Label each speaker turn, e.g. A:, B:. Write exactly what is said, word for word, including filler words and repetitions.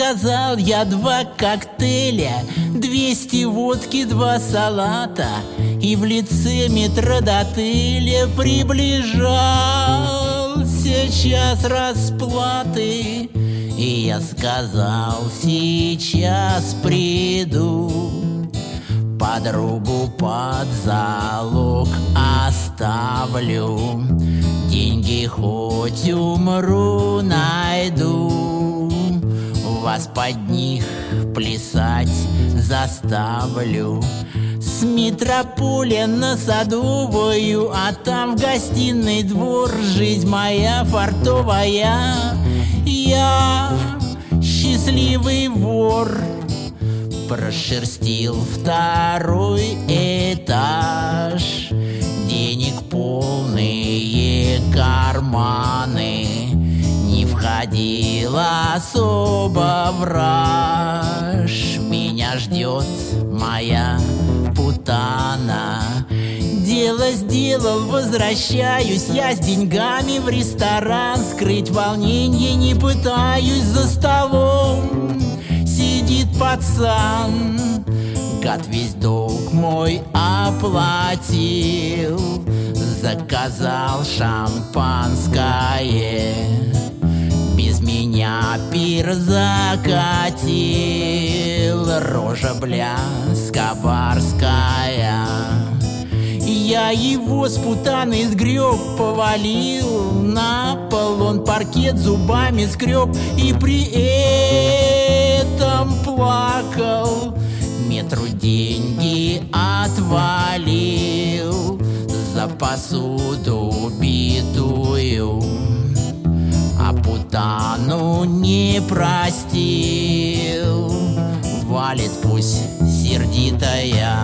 A: Заказал я два коктейля, двести водки, два салата, и в лице метрдотеля приближался час расплаты. И я сказал: сейчас приду, подругу под залог оставлю, деньги хоть умру найду, вас под них плясать заставлю. С метрополя на Садовую, а там в гостиной двор, жизнь моя фартовая. Я счастливый вор, прошерстил второй этаж, денег полные карманы, не входил особо в раж. Меня ждет моя путана, дело сделал, возвращаюсь я с деньгами в ресторан. Скрыть волнение не пытаюсь, за столом сидит пацан. Гад весь долг мой оплатил, заказал шампанское, без меня пир закатил. Рожа, бля, скобарская. Я его с путаной сгреб, повалил на пол, он паркет зубами скреб и при этом плакал. Метру деньги отвалил за посуду битую, а путану не простил. Валит пусть сердитая.